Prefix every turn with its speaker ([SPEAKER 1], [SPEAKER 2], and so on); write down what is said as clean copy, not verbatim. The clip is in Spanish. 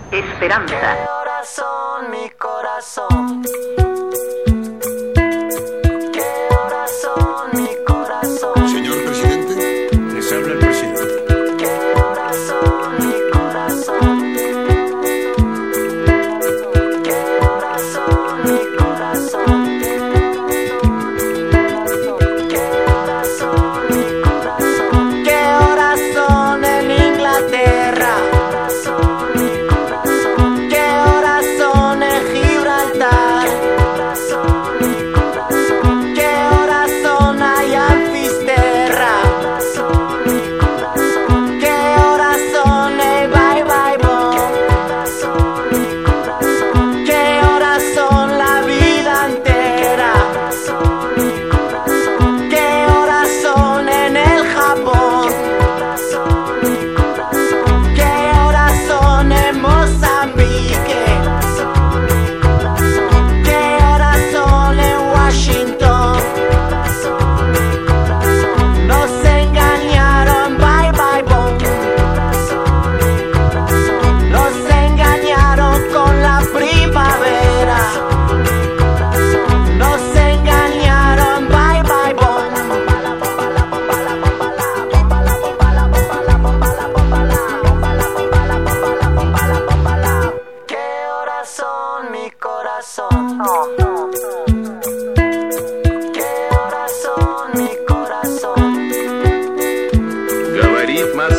[SPEAKER 1] Esperanza.
[SPEAKER 2] ¿Qué horas son, mi corazón? ¿Qué horas son, mi corazón?
[SPEAKER 3] Señor presidente, les habla el presidente.
[SPEAKER 2] ¿Qué horas son, mi corazón? ¿Qué horas son, mi corazón? ¿Qué horas son, mi corazón? ¿Qué horas son en Inglaterra? ¿Qué horas son en Gibraltar? ¿Qué horas son allá en Fisterra? ¿Qué horas son en Bye Bye Bom? ¿Qué horas son la vida entera? ¿Qué horas son en el Japón? ¿Qué horas son en Mozambique? ¿Qué horas son en Washington? Nos engañaron, bye bye bom. Nos engañaron con la primavera. Nos engañaron, bye bye bom. ¿Qué horas son, mi corazón? ¿Qué horas son, mi corazón?
[SPEAKER 4] Говорит Москва.